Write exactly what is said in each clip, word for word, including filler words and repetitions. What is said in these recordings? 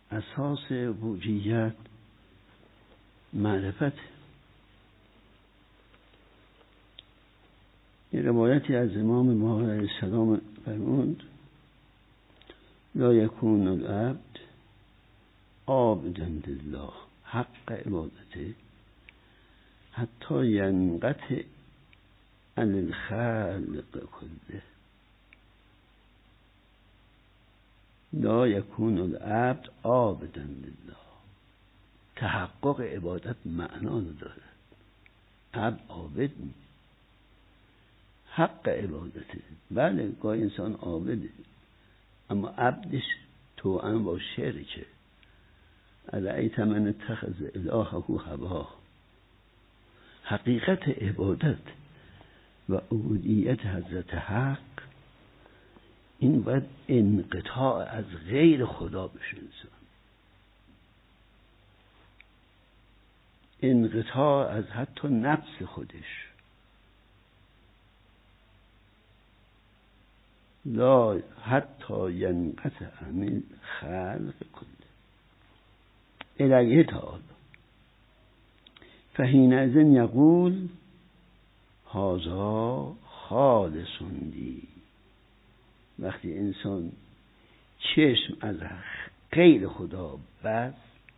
اساس عبودیت معرفت. این روایتی از امام ما علیه السلام فرمود لا یکون العبد عابدا لله حق عبادته حتی ینقطع عن الخلق كله. لا یکون العبد عابدا لله. تحقق عبادت معنا رو داره. عبد عابد نیست. حق عبادته. بله گاهی انسان عابده اما عبدش توأم با شرکه. ارأیت من اتخذ الهه هواه. حقیقت عبادت و عبودیت حضرت حق این باید انقطاع از غیر خدا بشه. انسان انقطاع از حتی نفس خودش. لا حتی ینقطع عن خلق کله الیه تعالی. فحینئذ یقول هذا خالص لی. وقتی انسان چشم از غیر خدا بس،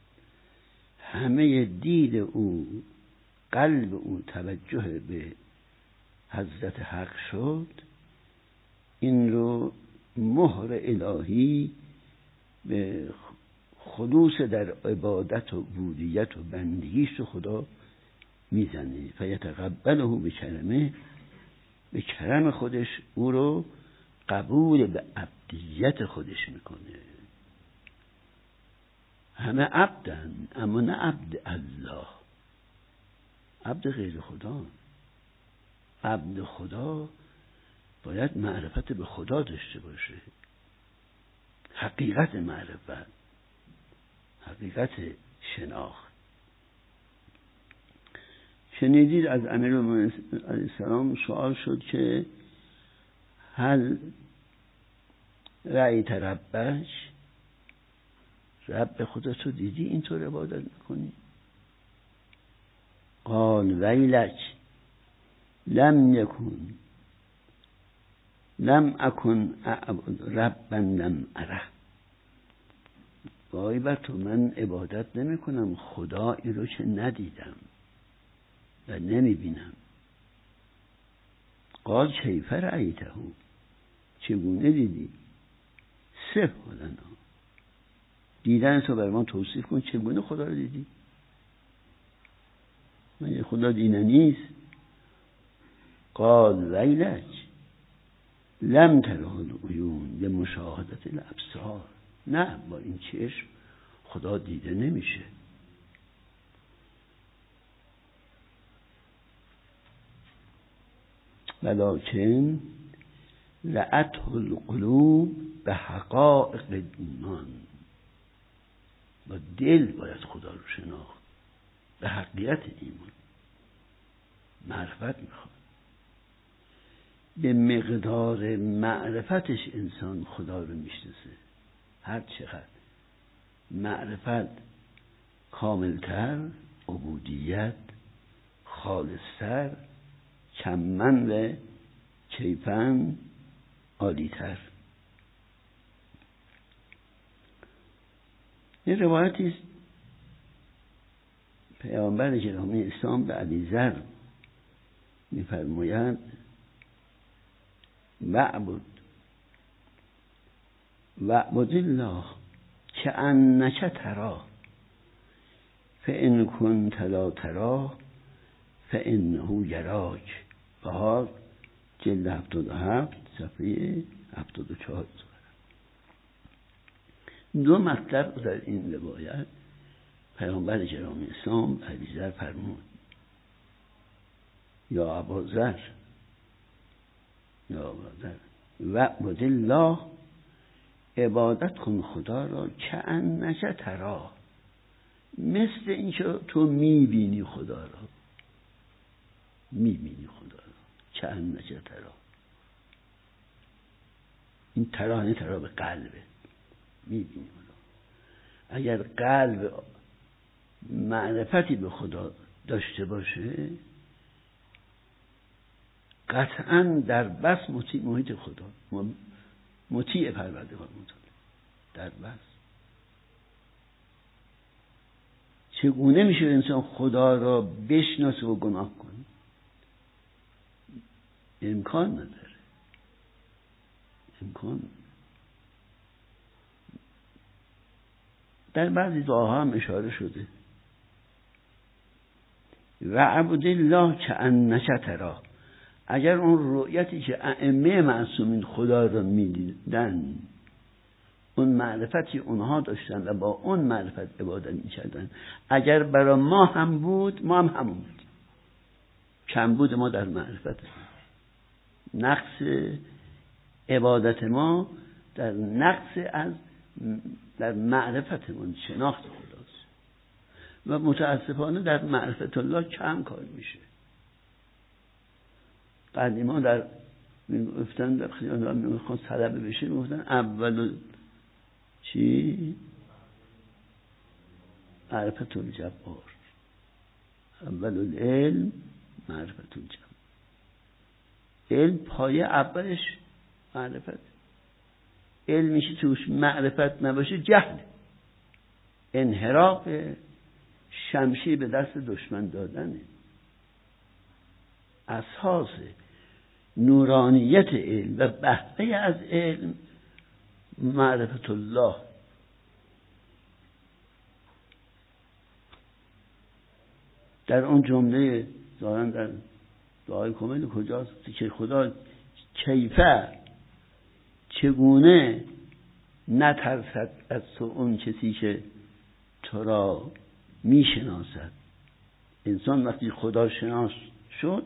همه دید او، قلب او توجه به حضرت حق شد، این رو مهر الهی به خلوص در عبادت و عبودیت و بندگیش رو خدا میزنه. فیتقبله به کرمه، به کرم خودش او رو قبول به عبدیت خودش میکنه. همه عبدن اما نه عبد الله، عبد غیر خدا. عبد خدا باید معرفت به خدا داشته باشه. حقیقت معرفت، حقیقت شناخت. شنیدید از امیرالمومنین علیه السلام سوال شد که هل رأیت ربش، رب خودت رو دیدی اینطور عبادت میکنی؟ قال ویلک لم یکن لم اکن اعبد ربا لم اره. وای بر تو، من عبادت نمی کنم خدایی رو که ندیدم و نمی بینم. قال کیف رأیته، چگونه دیدی؟ صف لنا، دیدن تو بر ما توصیف کن. چگونه خدا رو دیدی؟ من یه خدا دیدنی است. قال ویلک لم تره العیون لمشاهدة الابصار. نه، با این چشم خدا دیده نمیشه. ولکن رأته القلوب به حقایق ایمان. با دل باید خدا رو شناخت، به حقیقت ایمان. معرفت میخواد. به مقدار معرفتش انسان خدا رو میشناسه. هر چقدر معرفت کاملتر، عبودیت خالصتر، کمن و کیفن عالیتر. این روایتی است پیامبر گرامی اسلام به ابوذر می‌فرماید وعبد وعبد الله کأنک تراه فإن کنت لا تراه فإنه یراک. بهار جلد هفتاد و هفت صفحه هفتاد و چهار. دو مطلب در این روایت پیامبر گرامی اسلام به ابوذر فرمود یا ابوذر یا ابوذر وعبد الله، عبادت کن خدا را کأنک تراه، مثل اینکه تو میبینی خدا را. میبینی خدا را کأنک تراه. این تراه نه تراه به قلبه، میبینی خدا. اگر قلب معرفتی به خدا داشته باشه قطعا در بس مطیع محیط خدا، مطیع پروردگار متعال در بس. چگونه میشه انسان خدا را بشناسه و گناه کنه؟ امکان نداره، امکان نداره. در بعضی دعاها هم اشاره شده و عبد الله کأنک تراه. اگر اون رؤیتی که ائمه معصومین خدا را می‌دیدن، اون معرفتی اونها داشتن و با اون معرفت عبادت می‌کردن، اگر برای ما هم بود، ما هم همون بود. کم بود ما در معرفت، نقص عبادت ما در نقص از در معرفتمون، شناخت خداست و متاسفانه در معرفت الله کم کار میشه. قدیما در میگفتن در خیال میخوان طلبه بشه، میگفتن اول چی؟ معرفت الجبار، اول العلم معرفت الجبار. علم پایه اولش معرفت. علمی که توش معرفت نباشه جهل، انحراف شمشیر به دست دشمن دادنه. اساس نورانیت علم و بهره از علم معرفت الله. در اون جمله ظاهرا در دعای کامل کجاست که خدا کیفه، چگونه نترسد از تو اون کسی که تو را میشناسد. انسان وقتی خدا شناس شد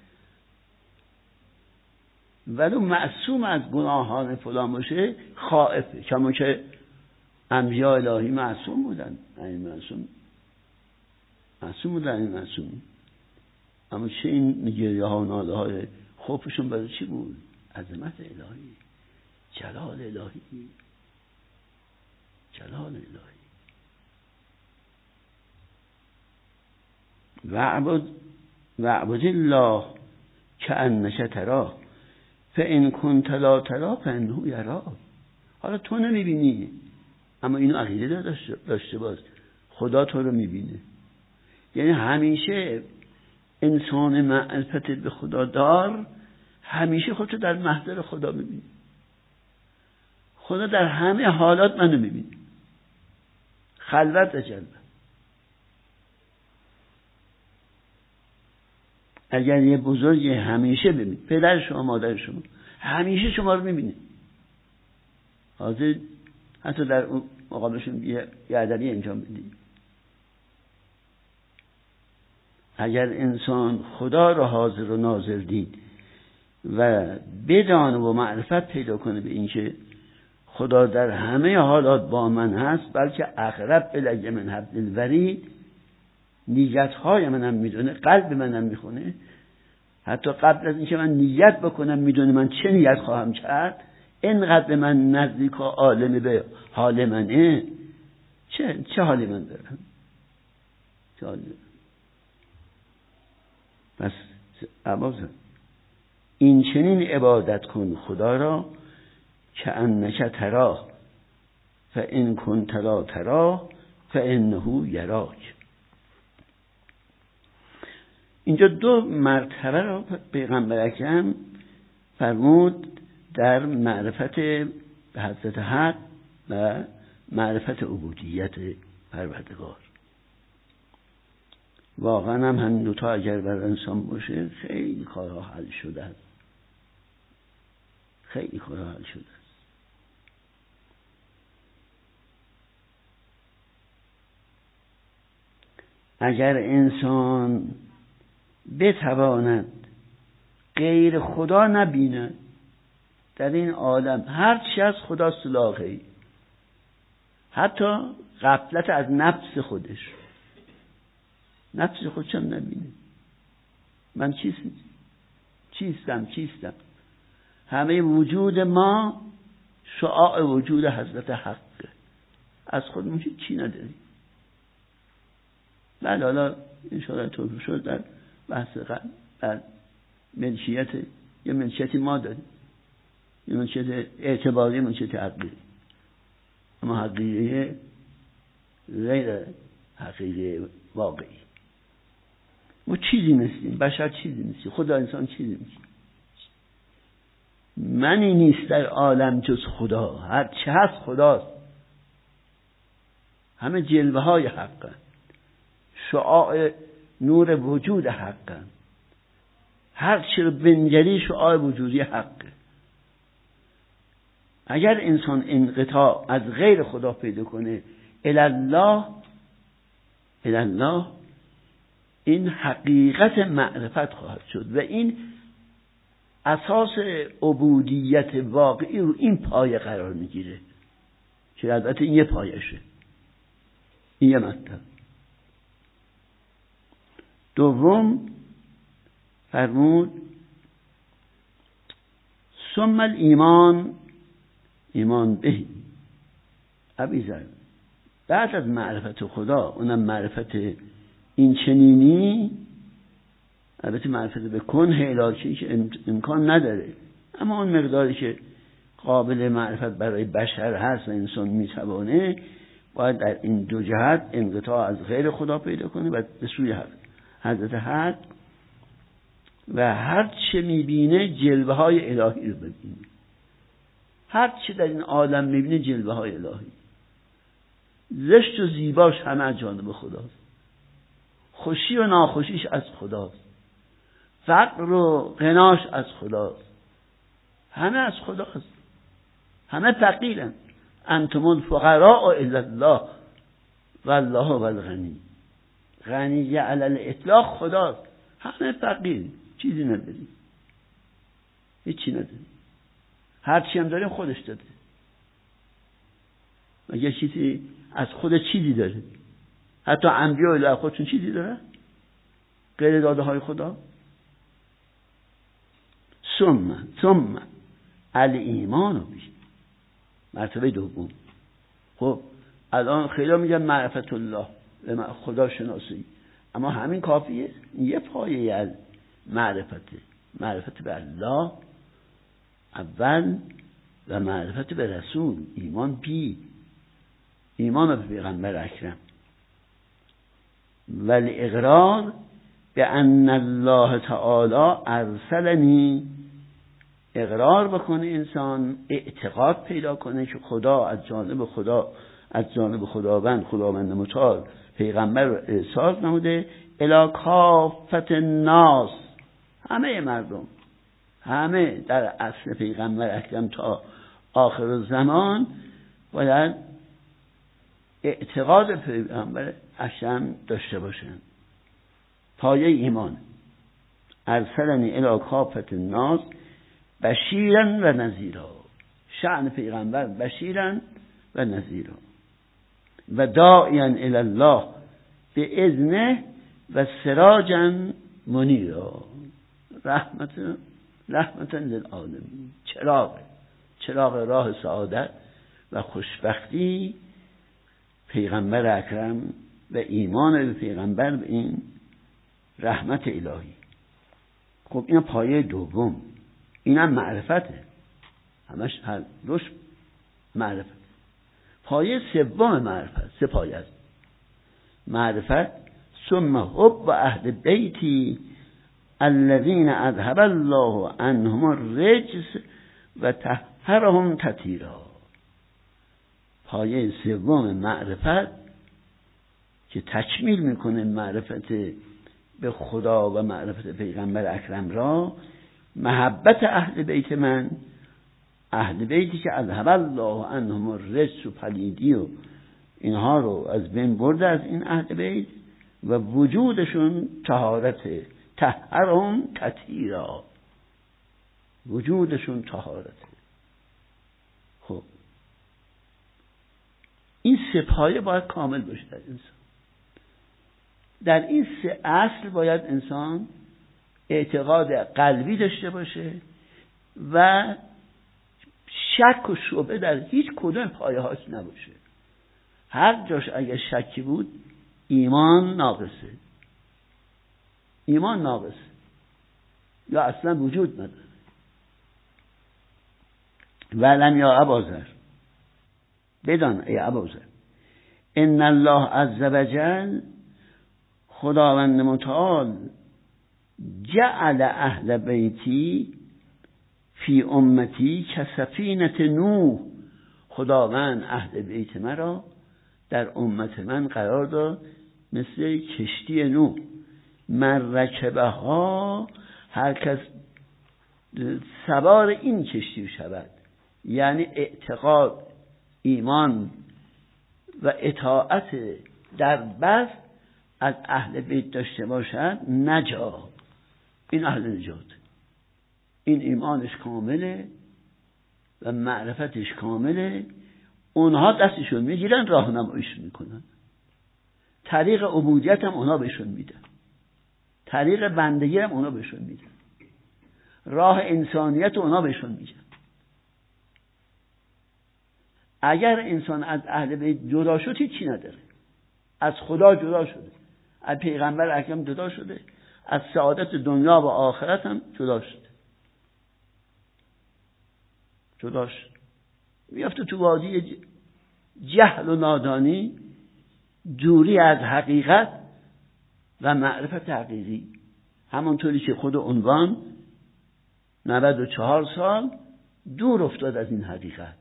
ولو معصوم از گناهان فلان باشه خائفه، کما که انبیاء الهی معصوم بودن، این معصوم معصوم بودن این معصوم. اما چه این گریه ها و ناله های خوفشون برای چی بود؟ عظمت الهی، جلال الهی، جلال الهی. وعبد وعبد الله کأنک تراه فإن کنت لا تراه فإنه یراک. حالا تو نمیبینی اما اینو عقیده داشته, داشته باش خدا تو رو میبینه. یعنی همیشه انسان معرفت به خدا دار همیشه خودشو در محضر خدا میبینه. خدا در همه حالات منو میبینه، خلوت و جلوت. اگر یه بزرگی همیشه ببین، پدر شما مادر شما همیشه شما رو میبینه، حاضر حتی در مقابلشون یه ادبی انجام بدید. اگر انسان خدا رو حاضر و ناظر دید و بدانه و معرفت پیدا کنه به این که خدا در همه حالات با من هست، بلکه اقرب الی من حبل الورید، نیت‌های منم میدونه، قلب منم میخونه، حتی قبل از اینکه من نیت بکنم میدونه من چه نیت خواهم کرد، اینقدر به من نزدیک و عالم به حال منه. چه چه حالی من دارم، چه حالی دارم. پس عبازم این چنین عبادت کن خدا را که انک تراه فإن کنت لا تراه فإنه یراک. اینجا دو مرتبه را پیغمبر اکرم فرمود در معرفت به حضرت حق و معرفت عبودیت پروردگار. واقعا هم همین دوتا اگر بر انسان باشه خیلی کارها حل شده است، خیلی کارها حل شده است. اگر انسان بتواند غیر خدا نبیند در این عالم، هر چی از خدا سلاغی، حتی غفلت از نفس خودش، نفس خودشم نبینه، من چیستم چیستم چیستم همه وجود ما شعاع وجود حضرت حق. از خودمون چی نداریم. بله حالا انشاءالله توضیح شد در بحث قبل در ملکیت، یه ملکیتی ما داریم، یه ملکیت اعتباری، ملکیت حقیقی، اما حقیقی غیر حقیقی واقعی. ما چیزی نیستیم، بشر چیزی نیستیم، خدا انسان چیزی نیست. منی نیست در عالم جز خدا، هر چه هست خداست. همه جلوه های حقه، شعاع نور وجود حقه، هر چی رو بنگری شعاع وجودی حقه. اگر انسان انقطاع از غیر خدا پیدا کنه الالله الالله، این حقیقت معرفت خواهد شد و این اساس عبودیت واقعی رو این پایه قرار میگیره که البته این یه پایشه، این یه مطلب. دوم فرمود ثم الایمان، ایمان به ابیزر، بعد از معرفت خدا، اونم معرفت این چنینی، البته معرفت به کنه الهی که امکان نداره، اما اون مقداری که قابل معرفت برای بشر هست و انسان میتوانه، باید در این دو جهت انقطاع از غیر خدا پیدا کنه و به سوی حضرت حق و هر چه میبینه جلوه های الهی رو ببینه. هر چه در این عالم میبینه جلوه های الهی، زشت و زیباش همه از جانب خداست، خوشی و ناخوشیش از خداست، فقر و غناش از خداست، همه از خداست، همه فقیرن. انتم الفقراء الی الله والله هو الغنی، غنی علی الاطلاق خداست، همه فقیر، چیزی نداریم، هیچی نداریم، هر چی هم داریم خودش داده. مگه چیزی از خود چیزی داره؟ حتی انبیاء الله خودشون چیزی داره غیر داده های خدا؟ ثم ثم الایمان به، مرتبه دوم. خب الان خیلی میگن معرفت الله، خدا شناسی، اما همین کافیه؟ یه پایه از معرفته، معرفت به الله اول و معرفت به رسول، ایمان بی، ایمان به پیغمبر اکرم، ولی اقرار به ان الله تعالی ارسلنی، اقرار بکنه انسان، اعتقاد پیدا کنه که خدا از جانب خدا از جانب خداوند خداوند متعال پیغمبر رو ارسال نموده الی کافة الناس، همه مردم، همه در اصل پیغمبر اکرم تا آخر زمان باید اعتقاد پیغمبر اکرم داشته باشن. پایه ایمان، ارسلنی الی کافة الناس بشیرا و نذیرا، شأن پیغمبر بشیرا و نذیرا و داعیا الی الله به اذنه و سراجا منیرا، رحمت رحمتا للعالمین، چراغ چراغ راه سعادت و خوشبختی پیغمبر اکرم و ایمان به پیغمبر به این رحمت الهی. خب این پایه دوم، اینم معرفته، همش هر روش معرفت. پایه سوم معرفت، سه پایه است معرفت. ثم حب اهل بیتی الذین اذهب الله عنهم الرجس و طهرهم تطهیرا. پایه سوم معرفت که تکمیل میکنه معرفت به خدا و معرفت پیغمبر اکرم را، محبت اهل بیت من، اهل بیتی که اذهب الله عنهم الرجس و پلیدی و اینها رو از بین برده از این اهل بیت و وجودشون طهارت، طهرهم تطهیرا، وجودشون طهارت. خب این سه پایه باید کامل باشه در انسان. در این سه اصل باید انسان اعتقاد قلبی داشته باشه و شک و شبهه در هیچ کدوم پایه هاش نباشه. هر جاش اگه شکی بود ایمان ناقصه، ایمان ناقصه یا اصلا وجود نداره. ولم یا ابازر، بدان ای ابازر، ان الله عز وجل، خداوند متعال، جعل اهل بیتی فی امتی کسفینة نوح، خداوند اهل بیت مرا در امت من قرار داد مثل کشتی نوح. من رکبها، هر کس سوار این کشتی شود، یعنی اعتقاد، ایمان و اطاعت در بس از اهل بیت داشته باشد، نجا، این اهل نجات، این ایمانش کامله و معرفتش کامله. اونها دستشون میگیرن، راهنماییش میکنن، طریق عبودیت هم اونا بهشون میدن، طریق بندگی هم اونا بهشون میدن، راه انسانیت اونا بهشون میدن. اگر انسان از اهل بیت جدا شد هیچی نداره، از خدا جدا شده، از پیغمبر اکرم جدا شده، از سعادت دنیا و آخرت هم جدا شده، جدا شد، میافته تو وادی جهل و نادانی، دوری از حقیقت و معرفت حقیقی. همونطوری که خود عنوان نود و چهار سال دور افتاد از این حقیقت،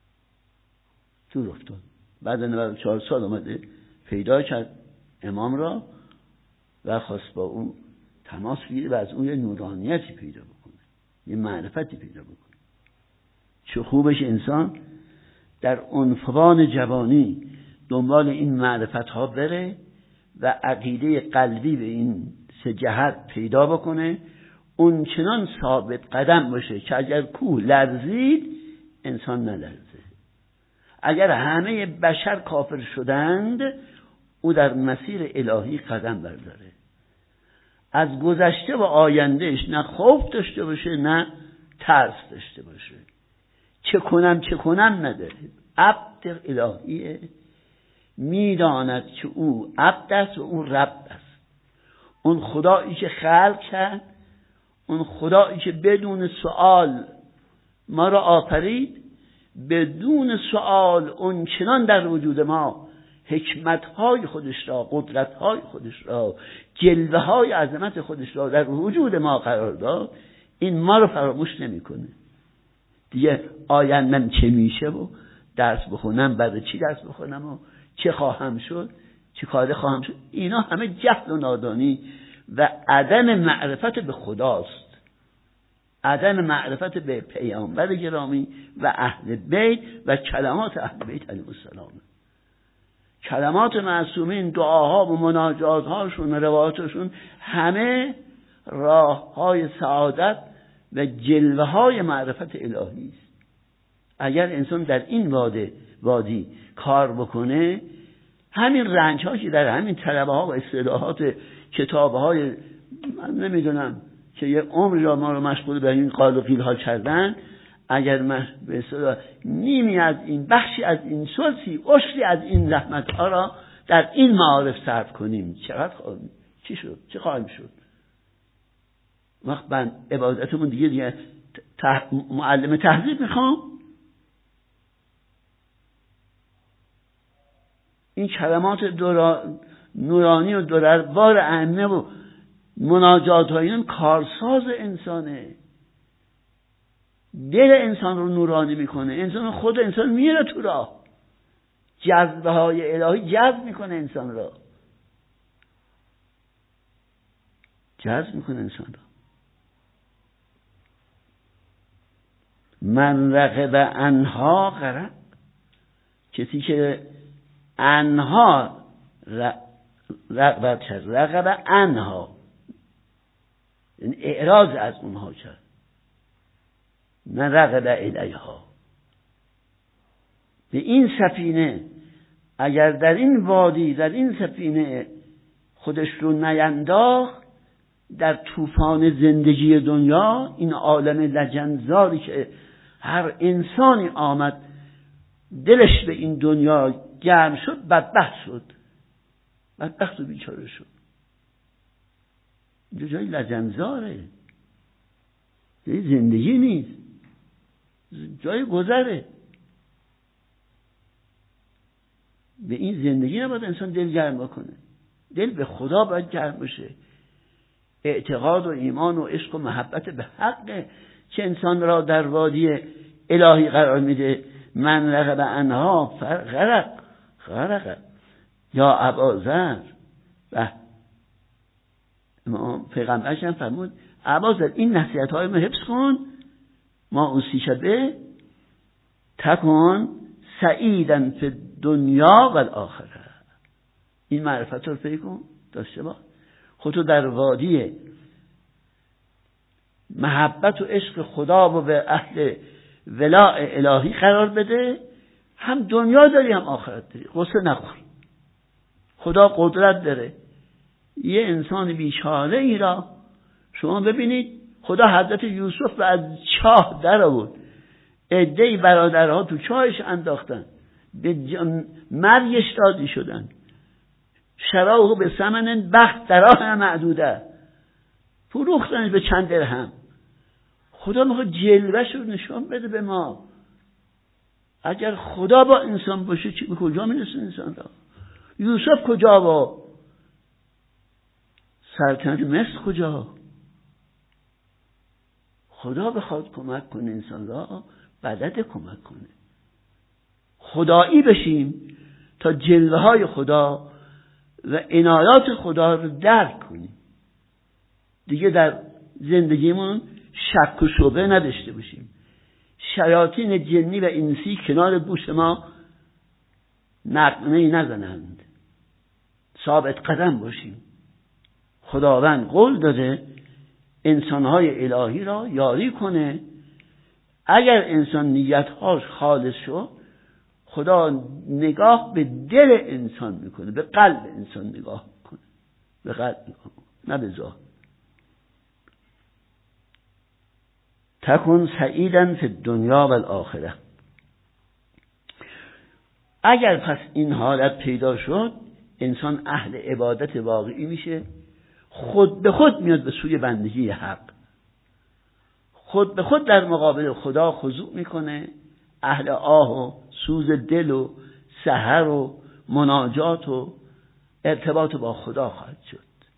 دور افتاد. بعد نود و چهار سال اومده پیدا کرد امام را و خواست با اون تماس بگیره و از اون یه نورانیتی پیدا بکنه، یه معرفتی پیدا بکنه. چه خوبش انسان در عنفوان جوانی دنبال این معرفت ها بره و عقیده قلبی به این سه جهت پیدا بکنه، اون چنان ثابت قدم باشه که اگر کوه لرزید انسان نلرزه. اگر همه بشر کافر شدند او در مسیر الهی قدم برداره، از گذشته و آیندهش نه خوف داشته باشه نه ترس داشته باشه، چه کنم چه کنم نداره. عبد الهیه، میداند که او عبد است و او رب است. اون خدایی که خلق کرد، اون خدایی که بدون سؤال ما را آفرید، بدون سؤال اون چنان در وجود ما حکمت‌های خودش را، قدرت‌های خودش را، جلوه‌های عظمت خودش را در وجود ما قرار داد، این ما رو فراموش نمی‌کنه. دیگه آیندم چه میشه و درس بخونم، برای چی درس بخونم و چه خواهم شد، چه کاره خواهم شد، اینا همه جهل و نادانی و عدم معرفت به خداست، عدم معرفت به پیامبر گرامی و اهل بیت و کلمات اهل بیت علیهم السلام. کلمات معصومین، دعاها و مناجاتهاشون، روایاتشون همه راههای سعادت و جلوه های معرفت الهی است. اگر انسان در این وادی وادی کار بکنه، همین رنج هایی که در همین طلبه ها و اصطلاحات کتاب های من نمیدونم که یه عمر را ما رو مشغول به این قال و قیل ها کردن، اگر من به اصطلاح نیمی از این، بخشی از این، ثلثی، عشری از این رحمت ها را در این معارف صرف کنیم، چقدر خواهیم، چی شد، چه خواهیم شد؟ وقت من عبادتمون دیگه دیگه تح... معلم تهذیب میخوام، این کلمات دورا... نورانی و دوربار ائمه و مناجات های کارساز انسانه، دل انسان رو نورانی میکنه، انسان خود انسان میره تو راه، جذبه های الهی جذب میکنه انسان را، جذب میکنه انسان را. من رغب عنها غرق، کسی که عنها رغبت کرد، رغب عنها یعنی اعراض از اونها کرد، نه رغب الیها. به این سفینه اگر در این وادی، در این سفینه خودش رو نینداخت، در طوفان زندگی دنیا، این عالم لجنزاری که هر انسانی آمد دلش به این دنیا گرم شد بدبخت شد، بدبخت و بیچاره شد. اینجا جای لجنزاره، جای زندگی نیست، جای گذره. به این زندگی نباید انسان دل گرم بکنه. دل به خدا باید گرم بشه. اعتقاد و ایمان و عشق و محبت به حق که انسان را در وادی الهی قرار میده. من رغب عنها غرق غرق. یا اباذر و امام پیغمبرش هم فرمود اباذر این نصیحت های ما حفظ کن، ما اوسی شبه تکن سعیدن فی دنیا و الاخره. این معرفت رو پیدا کن، داشته باش. خودتو در وادی محبت و عشق خدا و به اهل ولاء الهی قرار بده، هم دنیا داری هم آخرت داری. غصه نخور، خدا قدرت داره. یه انسان بیچاره ای را شما ببینید، خدا حضرت یوسف رو از چاه در آورد، عده‌ای برادرها تو چاهش انداختن، به مرگش دادی شدن، شراه به ثمن بخت دراهم معدوده، فروختنش به چند درهم. خدا میخواد جلوه‌ش رو نشان بده به ما. اگر خدا با انسان باشه چی به کجا میرسه انسان را؟ یوسف کجا با سلطنت مصر کجا؟ خدا بخواد کمک کنه انسان را، بدت کمک کنه. خدایی بشیم تا جلوه های خدا و عنایات خدا رو درک کنیم. دیگه در زندگیمون شک و شبهه نداشته باشیم. شیاطین جنی و انسی کنار گوش ما نغمه‌ای نزنند. ثابت قدم باشیم. خداوند قول داده انسانهای الهی را یاری کنه. اگر انسان نیتهاش خالص شد، خدا نگاه به دل انسان میکنه، به قلب انسان نگاه میکنه، به قلب نگاه نه به ظاهر. تکن سعیدن فی الدنیا و الاخره. اگر پس این حالت پیدا شد، انسان اهل عبادت واقعی میشه، خود به خود میاد به سوی بندگی حق، خود به خود در مقابل خدا خضوع میکنه، اهل آه و سوز دل و سحر و مناجات و ارتباط با خدا خواهد شد.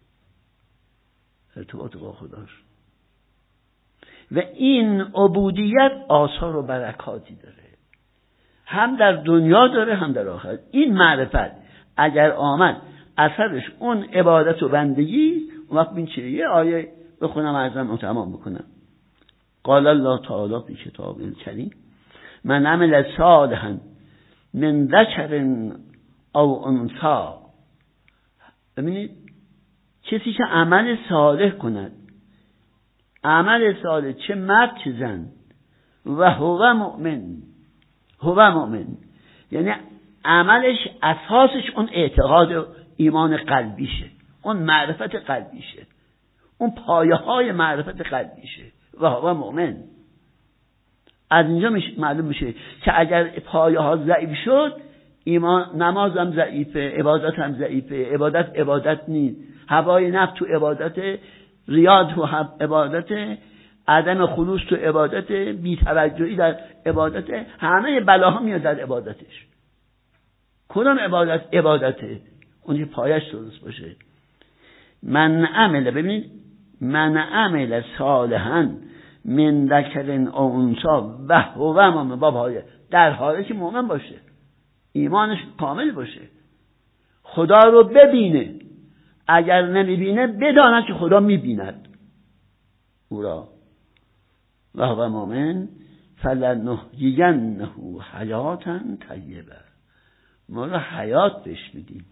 ارتباط با خدا شد. و این عبودیت آثار و برکاتی داره، هم در دنیا داره هم در آخرت. این معرفت اگر آمد اثرش اون عبادت و بندگی، اون وقت این چیه؟ یه آیه بخونم ارزم و تمام بکنم. قال الله تعالی فی کتاب الکریم من عمل صالحا من ذکر او انثی. ببینید کسی که عمل صالح کند، عمل صالح چه مرد چه زن، و هو مؤمن، هو مؤمن یعنی عملش اساسش اون اعتقاد و ایمان قلبیشه، اون معرفت قلبیشه، اون پایه های معرفت قلبیشه. و هو مؤمن. از اینجا معلوم میشه که اگر پایه ها ضعیف شد، ایمان نماز هم ضعیفه، عبادت هم ضعیفه. عبادت عبادت نیست، هوای نفس تو عبادت، ریاض تو عبادت، عدم خلوص تو عبادت، بی‌توجهی در عبادت، همه بلاها میاد در عبادتش. کدام عبادت عبادته؟ اون که پایش درست باشه. من عمل، ببینید من عمل صالحا من ذکر او انثی و هو مؤمن، بابا در حالی که مؤمن باشه، ایمانش کامل باشه، خدا رو ببینه. اگر نمیبینه بداند که خدا میبیند او را. و هو مؤمن فلنحیینه حیاتا طیبه. ما را حیات بهش میدیم.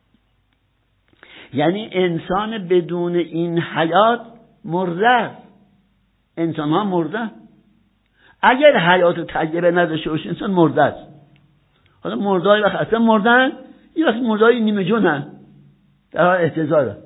یعنی انسان بدون این حیات مرده. انسان ها مرده. اگر حیات طیبه نداشته باشه انسان مرده است. حالا مرده های وقت اصلا مردن، یه وقت مرده های نیمه جونن در حال احتضاره.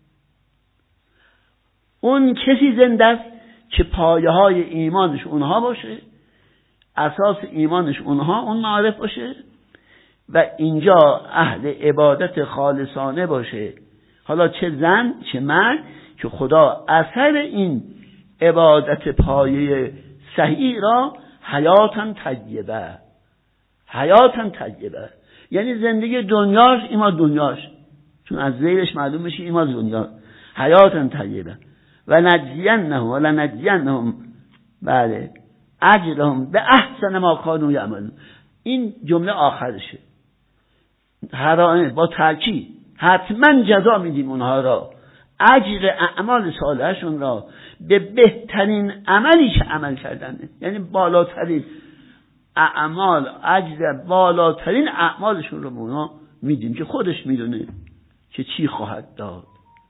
اون کسی زنده است که پایه های ایمانش اونها باشه، اساس ایمانش اونها اون معرف باشه، و اینجا اهل عبادت خالصانه باشه، حالا چه زن چه مرد، که خدا اثر این عبادت پایه صحیح را حیاتن طیبه، حیاتن طیبه یعنی زندگی دنیاش ایما دنیاش، چون از زیرش معلوم میشه ایما دنیا، حیاتن طیبه و نجزینهم و لنجزینهم بله اجرهم به احسن ما کانوا یعملون. این جمله آخرشه، هر با تاکید حتما جزا میدیم اونها را، اجر اعمال صالحشون را به بهترین عملی که عمل کردن، یعنی بالاترین اعمال، اجر بالاترین اعمالشون رو به اونها میدیم که خودش میدونه که چی خواهد داد.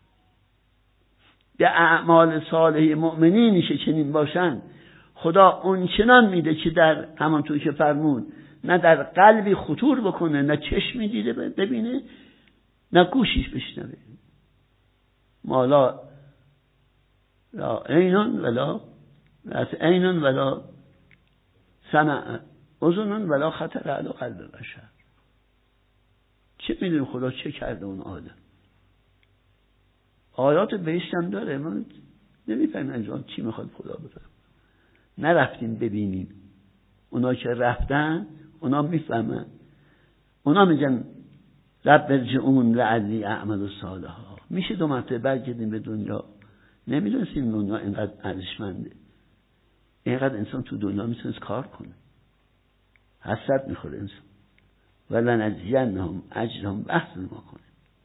به اعمال صالح مؤمنینی که چنین باشن خدا اون چنان میده که در همانطور که فرمود نه در قلبی خطور بکنه، نه چشمی دیده ببینه، نه گوشیش بشنوه. مالا لا عینون ولا رأت عینون ولا سمع اذنون ولا خطر علی قلب بشر. چه میدونیم خدا چه کرده اون آدم؟ آیات بهشت هم داره، من نمیفهمم انجام چی میخواد خدا بفهم. نرفتیم ببینیم، اونا که رفتن اونا میفهمن، اونا میگن رب ارجعون لعلی اعمل صالحا. میشه دو مرتبه برگردیم به دنیا؟ نمیدونستیم دنیا اینقدر ارزشمنده، اینقدر انسان تو دنیا میتونست کار کنه، حسرت میخوره انسان. ولنجزینهم اجرهم باحسن ما کنه.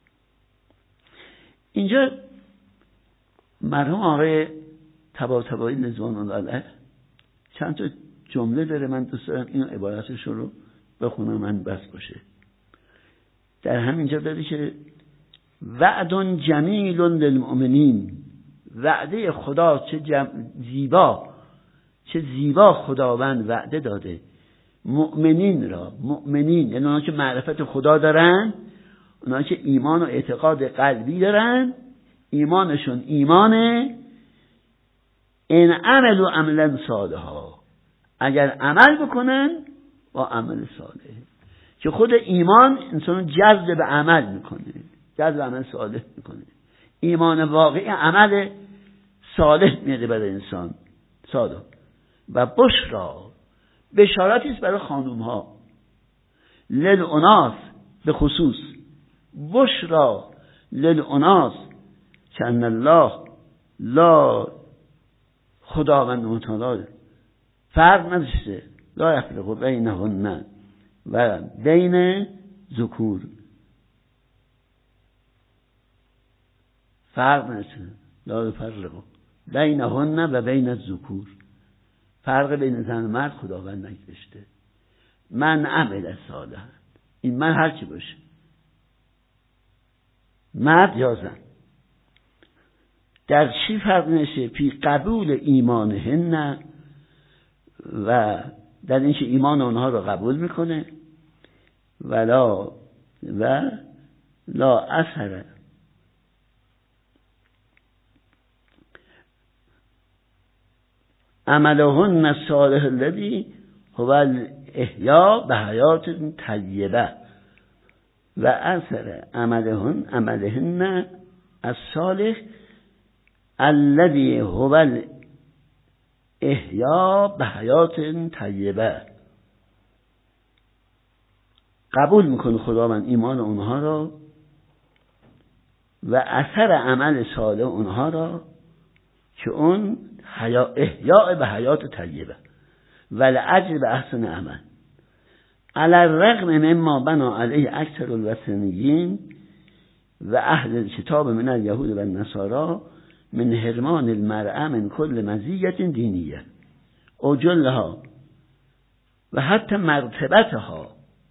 اینجا مرحوم آقای طباطبایی رضوان الله علیه چند تا جمله داره، من دوست دارم این عبارتش رو بخونم، من بس باشه. در همینجا داره که وعد جمیل للمؤمنین، وعده خدا چه جم... زیبا چه زیبا خداوند وعده داده مؤمنین را. مؤمنین یعنی اونا که معرفت خدا دارن، اونا که ایمان و اعتقاد قلبی دارن، ایمانشون ایمانه، این عمل و عملا صالحا، اگر عمل بکنن با عمل صالح، که خود ایمان انسان جذب به عمل میکنه، جذب عمل صالح میکنه. ایمان واقعی عمل صالح میده برای انسان صالح. و بشرا، بشارتی است برای خانوم ها، للاناس به خصوص، بشرا للاناس که ان الله لا، خداوند متعال فرق نداشته، لا یفرق بینهن و بین ذکور، فرق نداشته، لا یفرق بینهن و بین الذکور، فرق بین زن و مرد خداوند نگذاشته. من عمل صالحا، این من هر چی باشه، مرد یا زن، در چی فرق نشه؟ پی قبول ایمانهن، و در اینکه ایمان اونها رو قبول میکنه، ولا و لا اثر عملهن الصالح الذی هو الاحیا به حیات طیبه و اثر عملهن عملهن الصالح الذی هو الاحیا به حیات طیبه. قبول میکنه خداوند ایمان اونها را و اثر عمل صالح اونها را که اون احیاء به حیات طیبه و الاجر به احسن عمل. علی الرغم مما بنا علیه اکثر الوثنیین و اهل الکتاب من الیهود و النصارا من حرمان المرأة من کل مزیة دینیه اجلها و حتی مرتبتها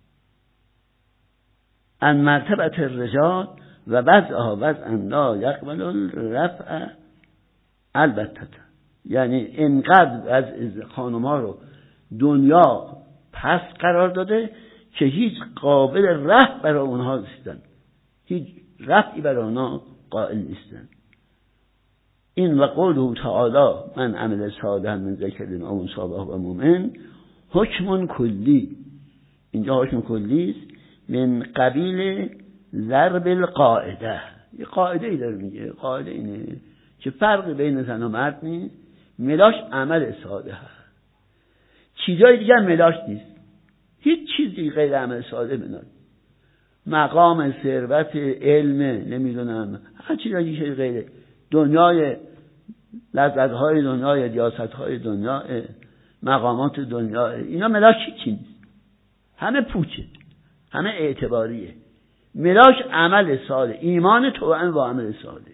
ان مرتبت الرجال و وضعها وضعا لا یقبل الرفع البته. یعنی اینقدر از خانم ها رو دنیا پس قرار داده که هیچ قابل رفع برای اونها نیستن، هیچ رفعی برای اونها قائل نیستن. این و قوله تعالی من عمل صالحا من ذکر او انثی و مؤمن حکم کلی، اینجا حکم کلی است من قبیل ضرب القاعده. یه قاعده ای داره میگه، قاعده اینه که فرق بین زن و مرد نیست، ملاش عمل صالح هست، چیزای دیگه ملاش نیست، هیچ چیزی غیر عمل صالح ملاش. مقام، ثروت، علم، نمیدونم هر چیزی که غیر دنیای لذت‌های دنیای ریاست‌های دنیا، مقامات دنیا، اینا ملاش چی نیست، همه پوچه، همه اعتباریه. ملاش عمل صالح، ایمان توأم با عمل صالح.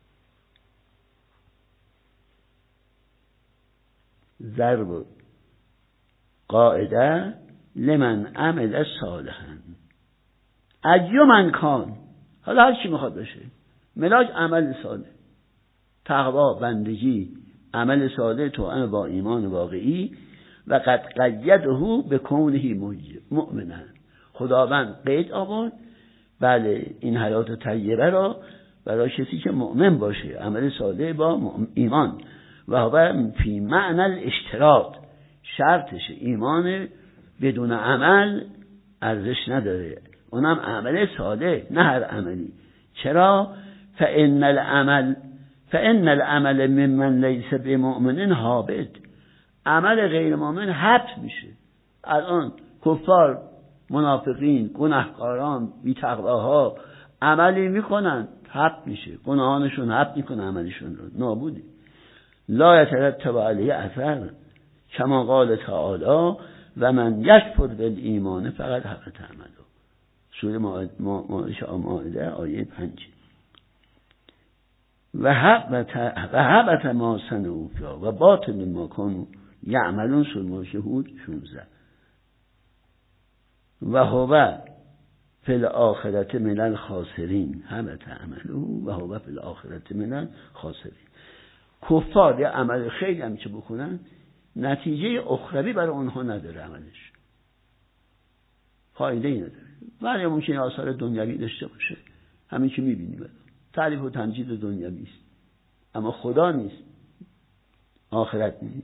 ضرب قاعده لمن عمل صالحا ایو من کان، حالا هر چی میخواد باشه، ملاش عمل صالح، تقوا، بندگی، عمل صالح توأم با ایمان واقعی. و قد قیده به کونه مؤمنا، خداوند قید آورد بله این حیات طیبه را برای کسی که مؤمن باشه، عمل صالح با ایمان. و هو فی معنی الاشتراط، شرطش ایمان بدون عمل ارزش نداره، اونم عمل صالح نه هر عملی. چرا؟ فان العمل فان العمل ممن لیس بمؤمن حابط، عمل غیر مؤمن حبط میشه. الان کفار، منافقین، گناهکاران، بی‌تقواها عملی میکنن حبط میشه، گناهانشون حبط میکنه، عملشون رو نابودی. لا یترتب علیه اثر کما قال تعالی و من یکفر بالایمان فقد حبط عمله. سوره مائده آیه پنج. و حبط و حبط ما صنعوا و باطل ما کانوا یعملون سوره شهود شانزده. و هو فی الاخرة من الخاسرین، حبط عمله و هو فی الاخرة من الخاسرین. کفار یه عمل خیلی هم چه بکنن نتیجه اخروی برای اونها نداره، عملش فایده ای نداره. ولی ممکنه آثار دنیوی داشته باشه، همین که میبینیم تعریف و تمجید دنیوی است، اما خدا نیست، آخرت نیست.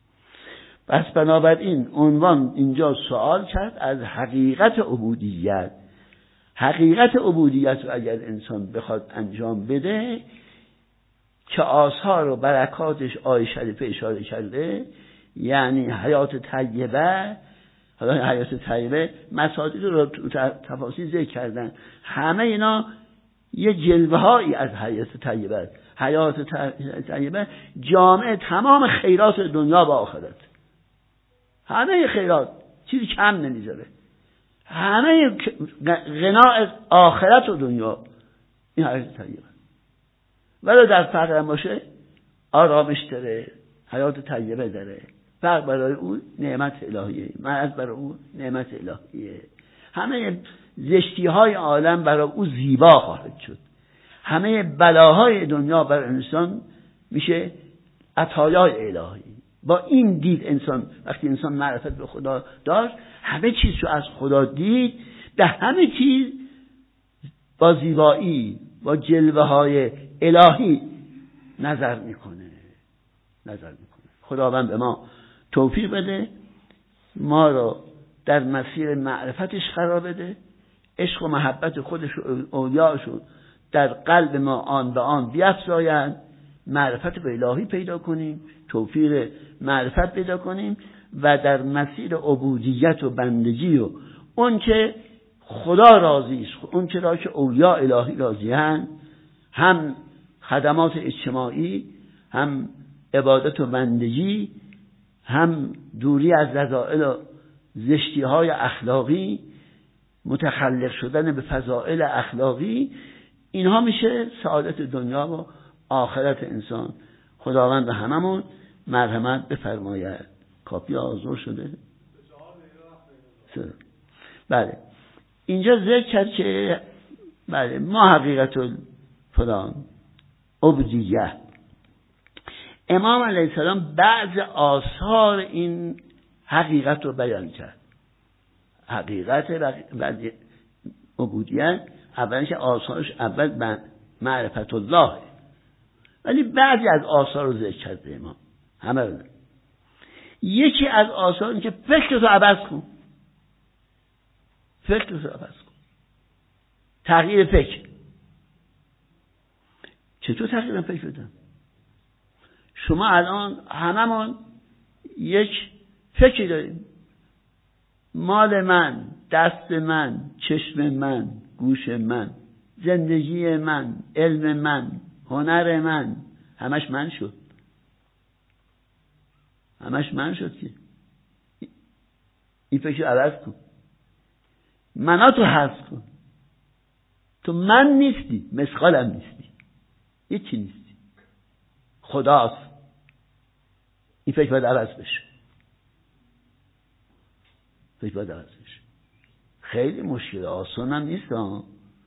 پس بنابراین عنوان اینجا سوال کرد از حقیقت عبودیت. حقیقت عبودیت رو اگر انسان بخواد انجام بده که آثار و برکاتش آیه شریفه اشاره کرده، یعنی حیات طیبه. حالا حیات طیبه مسائل رو تو تفاصیل ذکر کردن، همه اینا یه جلوه هایی از حیات طیبه. حیات طیبه جامع تمام خیرات دنیا و آخرت، همه خیرات، چیزی کم نمیذاره، همه غناء آخرت و دنیا این حیات طیبه. ولی در فقر باشه آرامش داره، حیات طیبه داره، فرق برای او نعمت الهیه، مرض برای او نعمت الهیه. همه زشتی های عالم برای او زیبا خواهد شد، همه بلاهای دنیا برای انسان میشه عطایای الهی. با این دید انسان، وقتی انسان معرفت به خدا داشت، همه چیز رو از خدا دید، به همه چیز با زیبایی، با جلوه های الهی نظر میکنه نظر میکنه. خداوند به ما توفیق بده، ما رو در مسیر معرفتش قرار بده، عشق و محبت خودش و اولیاءشو در قلب ما آن به آن بیفزاید، معرفت به الهی پیدا کنیم، توفیق معرفت پیدا کنیم و در مسیر عبودیت و بندگی و اون که خدا راضی است، اون که را که اولیاء الهی راضی هستند، هم خدمات اجتماعی، هم عبادت و بندگی، هم دوری از رذائل و زشتی های اخلاقی، متخلق شدن به فضائل اخلاقی، اینها میشه سعادت دنیا و آخرت انسان. خداوند به هممون مرحمت بفرماید. کافی آزور شده؟ بله، اینجا ذکر کرد که بله ما حقیقت فلان عبودیه. امام علیه السلام بعض آثار این حقیقت رو بیان کرد. حقیقت بعد عبودیت اولش آثارش اول معرفت الله، ولی بعضی از آثار رو ذکر کرده امام. همه رو یکی از آثار این که فکرتو عوض کن، فکرتو عوض کن. تغییر فکر. چطور تغییر فکر بدم؟ شما الان هممون یک فکری داریم. مال من، دست من، چشم من، گوش من، زندگی من، علم من، هنر من، همش من شد. همش من شد که این فکر عوض کن. منا تو حذف کن. تو من نیستی، مثقالم نیستی، هیچی نیستی، خداست. این فکر باید عوض بشه. فکر باید عوض بشه. خیلی مشکل، آسان هم نیست ها.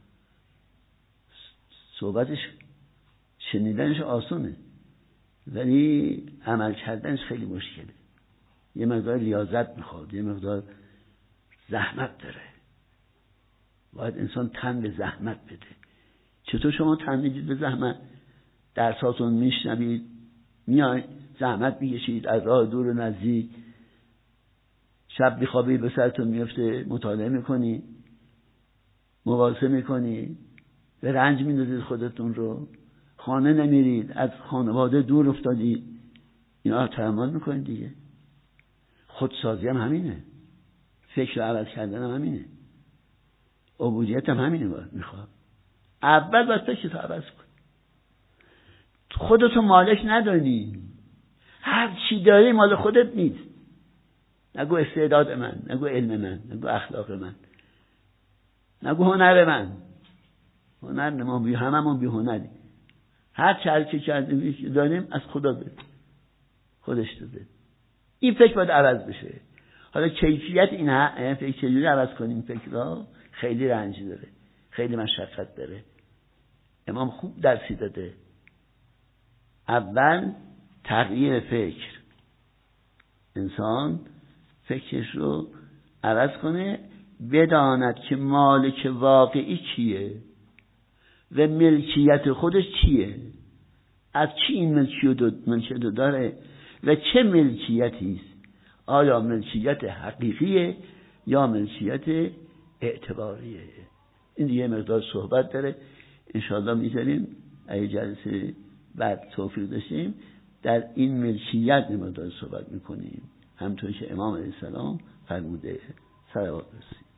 صحبتش شنیدنش آسانه ولی عمل کردنش خیلی مشکله. یه مقدار ریاضت میخواد، یه مقدار زحمت داره. باید انسان تن به زحمت بده. چطور شما تن میدید به زحمت؟ درساتون میشنوید، میای زحمت میکشید، از راه دور و نزدیک، شب میخوابی به سرتون میفته، مطالعه میکنی، مباحثه میکنی، به رنج میندازید خودتون رو، خانه نمیرید، از خانواده دور افتادید، اینا تحمل میکنید دیگه. خودسازی هم همینه، فکر عوض کردن هم همینه، عبودیت هم همینه. باید میخواد اول باید فکرتو عوض کن. خودتو مالک ندانی، هر چی داری مال خودت نیست. نگو استعداد من، نگو علم من، نگو اخلاق من، نگو هنر من. هنر ما بی هممون بی هنری. هر چه هر چی کردیم داریم از خدا بده، خودش داده. این فکر باید عوض بشه. حالا کیفیت این ها فکر چجوری عوض کنیم؟ فکر را خیلی رنج داره، خیلی مشقت داره. امام خوب درسی داده. اول تغییر فکر. انسان فکرش رو عوض کنه، بداند که مالک واقعی کیه و ملکیت خودش چیه، از چی این ملکیت رو داره و چه ملکیتی است. آیا ملکیت حقیقیه یا ملکیت اعتباریه؟ این دیگه مقدار صحبت داره. انشاءالله میذاریم اگه جلسه بعد توفیق داشتیم در این ملکیت مقدار صحبت میکنیم، همطور که امام علیه السلام فرموده. صلوات برسید.